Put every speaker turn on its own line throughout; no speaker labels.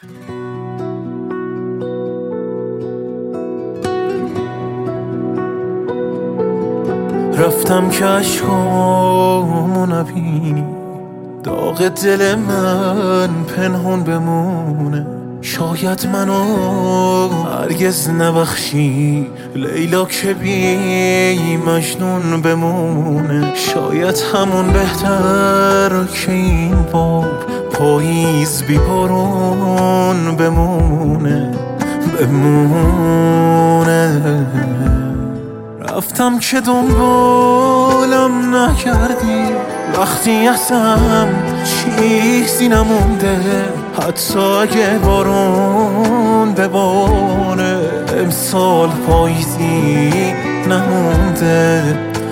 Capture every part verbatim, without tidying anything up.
رفتم که عشقامو نبینی، داغ دل من پنهون بمونه. شاید منو هرگز نبخشی لیلا که بی مجنون بمونه. شاید همون بهتر که این بار پاییز بی بارون بمونه بمونه. رفتم که دنبالم نکردی، وقتی ازم چیزی نمونده. حتی اگه بارون بباره امسال پاییزی نمونده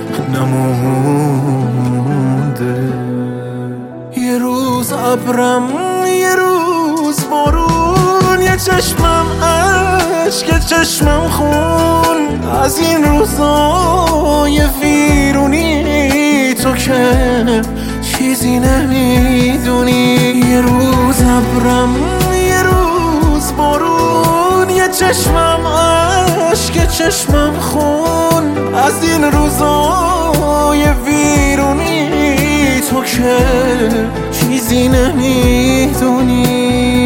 نمونده. یه روز ابرم یه روز بارون، یه چشمم عشق چشمم خون. از این روزای ویرونی تو که چیزی نمیدونی. یه روز ابرم یه روز بارون، یه چشمم عشق چشمم خون. از این روزای ویرونی تو که چیزی نمیدونی.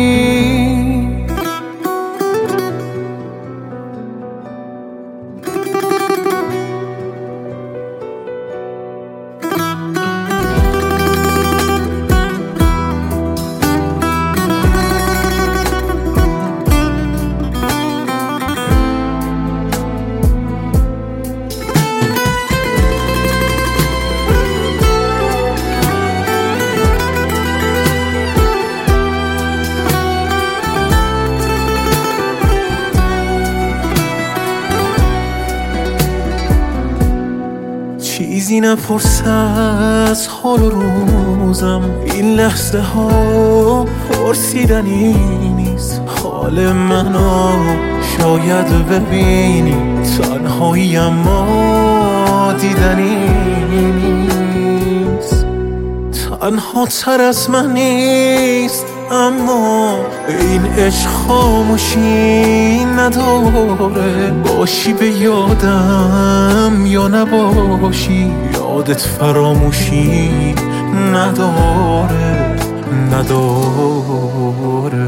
چیزی نپرس از حال و روزم، این لحظه ها پرسیدنی نیست. حال منو شاید ببینی، تنهایی اما دیدنی نیست. تنها تر از من نیست اما این عشق خاموشی نداره. باشی به یادم یا نباشی، یادت فراموشی نداره نداره.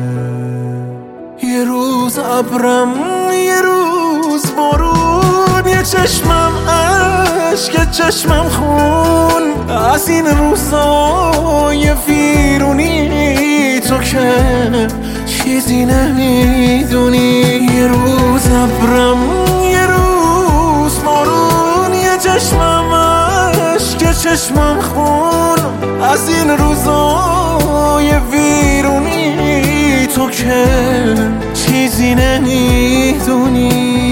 یه روز ابرم یه روز بارون، یه چشمم عشق چشمم خون. از این روزای ویرونی تو که چیزی نمیدونی. یه روز ابرم یه روز بارون، یه چشمم عشق چشمم خون. از این روزای ویرونی تو که چیزی نمیدونی.